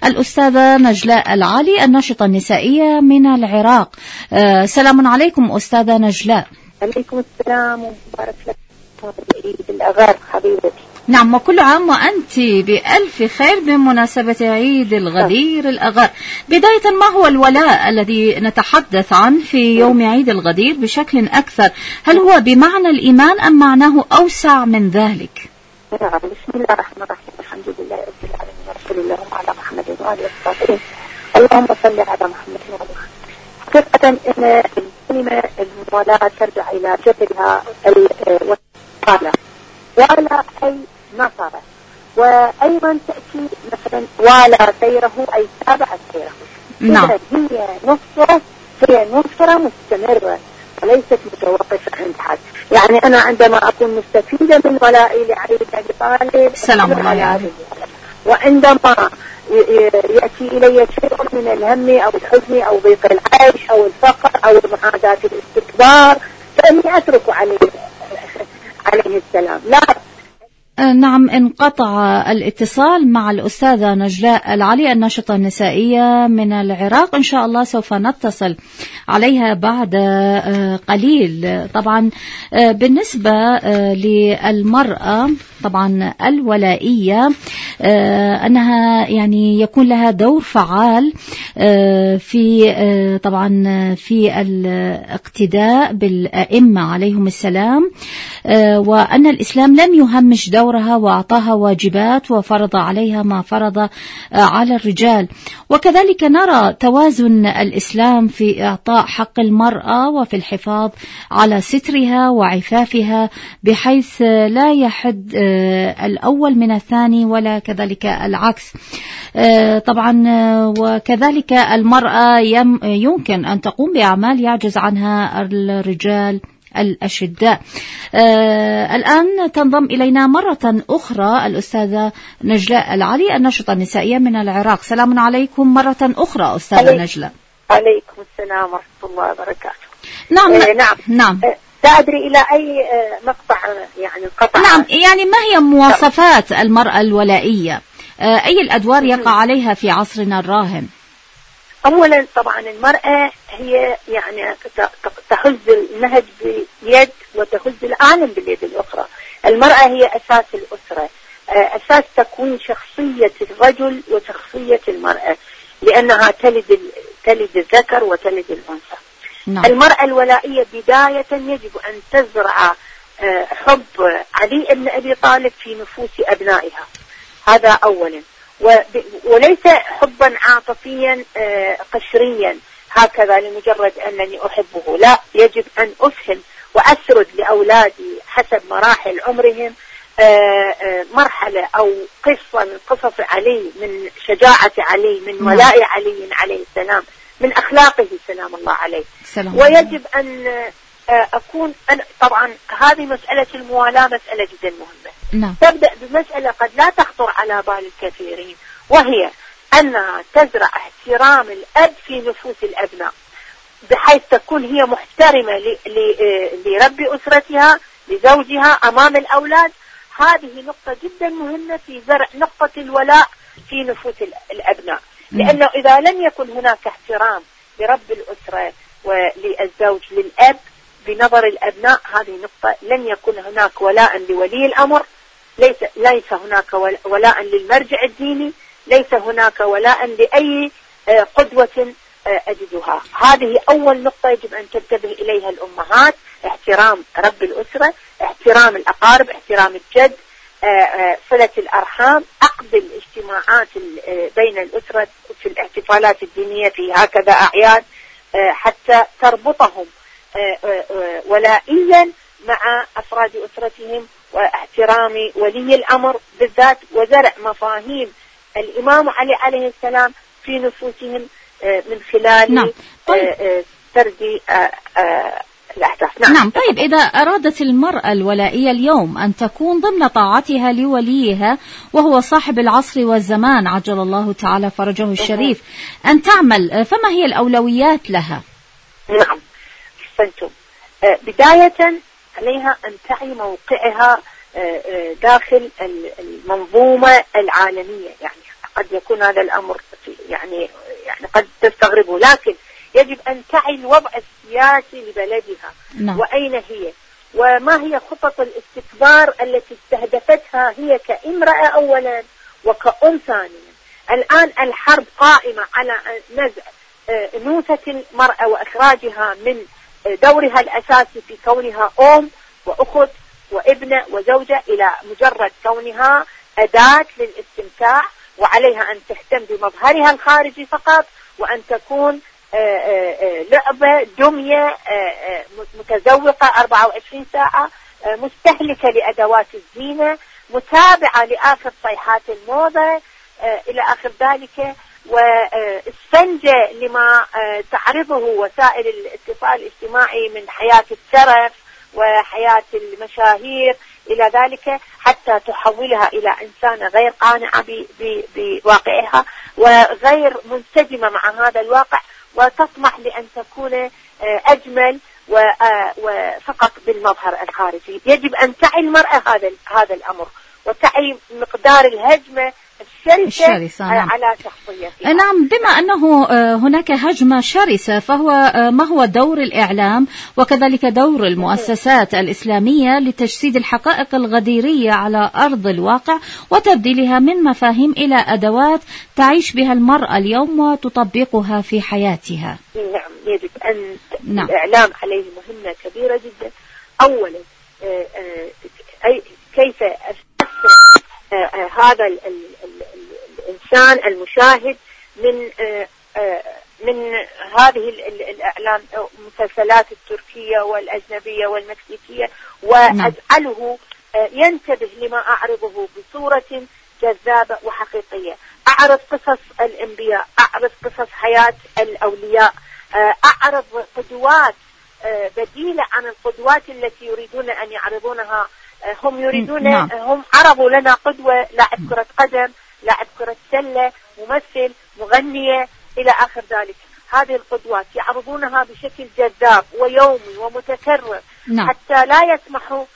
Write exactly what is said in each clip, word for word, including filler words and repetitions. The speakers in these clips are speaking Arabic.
الأستاذة نجلاء العالي الناشطة النسائية من العراق. آه سلام عليكم أستاذة نجلاء. عليكم السلام ومبارك لك عيد الأغار حبيبتي. نعم، وكل عام وأنت بألف خير بمناسبة عيد الغدير الأغار. بداية، ما هو الولاء الذي نتحدث عنه في يوم عيد الغدير بشكل أكثر؟ هل هو بمعنى الإيمان أم معناه أوسع من ذلك؟ نعم، بسم الله الرحمن الرحيم، الحمد لله رب العالمين، وصلى الله على محمد وآله وصحبه. اللهم صل على محمد وآله وصحبه. حقيقة أن الكلمة الولاء ترجع إلى جذرها الولاء، ولا أي نصر، وأيضا تأتي مثلا والى سيره أي تابع سيره. نعم. هي نصرة هي نصرة مستمرة وليست متوقفة عند حد. يعني أنا عندما أكون مستفيدة من ولائي لعلي بن أبي طالب سلام الله عليه، وعندما يأتي إلي شيء من الهم أو الحزن أو ضيق العيش أو الفقر أو معاداة الاستكبار فإني أترك عليه عليه السلام. لا. نعم، انقطع الاتصال مع الأستاذة نجلاء العالي الناشطة النسائية من العراق. إن شاء الله سوف نتصل عليها بعد قليل. طبعا بالنسبة للمرأة طبعا الولائية أنها يعني يكون لها دور فعال في طبعا في الاقتداء بالأئمة عليهم السلام، وأن الإسلام لم يهمش دورها وأعطاها واجبات وفرض عليها ما فرض على الرجال. وكذلك نرى توازن الإسلام في إعطاء حق المرأة وفي الحفاظ على سترها وعفافها بحيث لا يحد الأول من الثاني ولا كذلك العكس. طبعا وكذلك المرأة يمكن أن تقوم بأعمال يعجز عنها الرجال الأشداء. آه الآن تنضم إلينا مرة أخرى الأستاذة نجلاء العالي الناشطة النسائية من العراق. سلام عليكم مرة أخرى أستاذة عليك. نجلاء. عليكم السلام ورحمة الله وبركاته. نعم. آه نعم نعم. آه لا أدري إلى أي آه مقطع يعني القطع. نعم، يعني ما هي مواصفات المرأة الولائية؟ آه أي الأدوار يقع عليها في عصرنا الراهن؟ أولا طبعا المرأة هي يعني تهز النهج بيد وتهز العالم باليد الأخرى. المرأة هي أساس الأسرة، أساس تكوين شخصية الرجل وشخصية المرأة، لأنها تلد تلد الذكر وتلد الأنثى. نعم. المرأة الولائية بداية يجب أن تزرع حب علي بن أبي طالب في نفوس أبنائها، هذا أولا، وليس حبا عاطفيا قشريا هكذا لمجرد أنني أحبه، لا، يجب أن أفهم وأسرد لأولادي حسب مراحل عمرهم مرحلة أو قصة من قصص علي، من شجاعة علي، من ولاء علي عليه السلام، من أخلاقه سلام الله عليه. سلام. ويجب أن أكون أنا طبعا هذه مسألة الموالاة مسألة جدا مهمة. نعم. تبدأ بمسألة قد لا تخطر على بال الكثيرين، وهي أنها تزرع احترام الأب في نفوس الأبناء بحيث تكون هي محترمة لرب أسرتها لزوجها أمام الأولاد. هذه نقطة جدا مهمة في زرع نقطة الولاء في نفوس الأبناء، لأنه إذا لم يكن هناك احترام لرب الأسرة وللزوج للأب بنظر الأبناء، هذه نقطة لن يكن هناك ولاء لولي الأمر، ليس ليس هناك ولاء للمرجع الديني، ليس هناك ولاء لأي قدوة أجدها. هذه أول نقطة يجب أن تنتبه إليها الأمهات، احترام رب الأسرة، احترام الأقارب، احترام الجد، صلة الأرحام، عقد الاجتماعات بين الأسرة في الاحتفالات الدينية في هكذا أعياد حتى تربطهم ولائيا مع أفراد أسرتهم، واحترام ولي الأمر بالذات، وزرع مفاهيم الإمام علي عليه السلام في نفوسهم من خلال نعم. طيب. سرد الأحداث. نعم. نعم. طيب، إذا أرادت المرأة الولائية اليوم أن تكون ضمن طاعتها لوليها وهو صاحب العصر والزمان عجل الله تعالى فرجه الشريف أن تعمل، فما هي الأولويات لها؟ نعم، أحسنتم. بداية عليها أن تعي موقعها داخل المنظومة العالمية، يعني قد يكون هذا الأمر يعني يعني قد تستغربه، لكن يجب أن تعي الوضع السياسي لبلدها. نعم. وأين هي وما هي خطط الاستكبار التي استهدفتها هي كامرأة أولا وكأم ثانيا. الآن الحرب قائمة على نزع أنوثة المرأة وإخراجها من دورها الأساسي في كونها أم وأخت وابنة وزوجة إلى مجرد كونها أداة للاستمتاع، وعليها أن تهتم بمظهرها الخارجي فقط، وأن تكون لعبة دمية متزوقة أربعة وعشرين ساعة، مستهلكة لأدوات الزينة، متابعة لآخر صيحات الموضة إلى آخر ذلك، والسنجة لما تعرضه وسائل الاتصال الاجتماعي من حياة الترف وحياة المشاهير إلى ذلك، حتى تحولها إلى إنسانة غير قانعة بواقعها وغير منسجمة مع هذا الواقع، وتطمح لأن تكون أجمل وفقط بالمظهر الخارجي. يجب أن تعي المرأة هذا هذا الأمر، وتعي مقدار الهجمة الشرسة, الشرسة نعم. على شخصيتها. نعم. بما أنه هناك هجمة شرسة، فهو ما هو دور الإعلام وكذلك دور المؤسسات الإسلامية لتجسيد الحقائق الغديرية على أرض الواقع وتبديلها من مفاهيم إلى أدوات تعيش بها المرأة اليوم وتطبقها في حياتها؟ نعم، يجب أن نعم. الإعلام عليه مهمة كبيرة جدا. أولا أي كيف أفسر هذا ال ال ال الإنسان المشاهد من من هذه الإعلام المسلسلات التركية والأجنبية والمكسيكية، وأجعله ينتبه لما أعرضه بصورة جذابة وحقيقية. أعرض قصص الأنبياء، أعرض قصص حياة الأولياء، أعرض قدوات بديلة عن القدوات التي يريدون أن يعرضونها. هم يريدون نعم. هم عرضوا لنا قدوة لاعب كرة قدم، لاعب كرة سلة، ممثل، مغنية إلى آخر ذلك. هذه القدوات يعرضونها بشكل جذاب ويومي ومتكرر نعم. حتى لا يسمحوا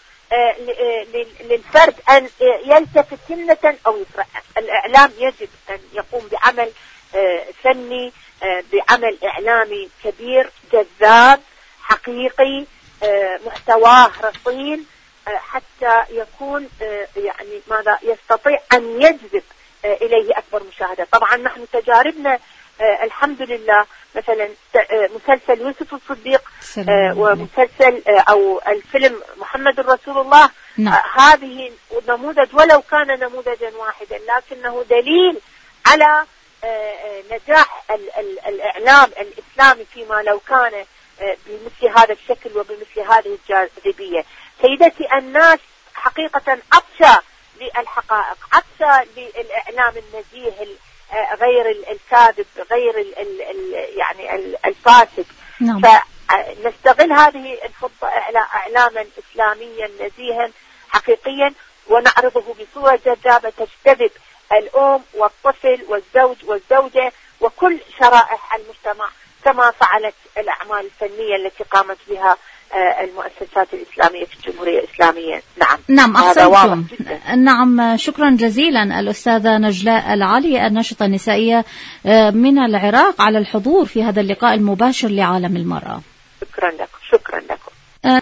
للفرد أن يلتفت سنة أو يترأس. الإعلام يجب أن يقوم بعمل فني، بعمل إعلامي كبير جذاب حقيقي، محتواه رصين، حتى يكون يعني ماذا يستطيع أن يجذب إليه أكبر مشاهدة. طبعا نحن تجاربنا الحمد لله، مثلا مسلسل يوسف الصديق ومسلسل أو الفيلم محمد رسول الله نعم. هذه نموذج، ولو كان نموذجا واحدا لكنه دليل على نجاح الإعلام الإسلامي فيما لو كان بمثل هذا الشكل وبمثل هذه الجاذبية. سيدتي، الناس حقيقة عطشة للحقائق، عطشة للإعلام النزيه غير الكاذب، غير ال ال ال يعني الفاسد نعم. فنستغل هذه الفرصة إعلاما إسلاميا نزيها حقيقيا، ونعرضه بصورة جذابة تجتذب الأم والطفل والزوج والزوجة وكل شرائح المجتمع، كما فعلت الأعمال الفنية التي قامت بها المؤسسات الإسلامية في الجمهورية الإسلامية. نعم نعم أحسنتم. نعم، شكرا جزيلا الأستاذة نجلاء العلي الناشطة النسائية من العراق على الحضور في هذا اللقاء المباشر لعالم المرأة. شكرا لكم.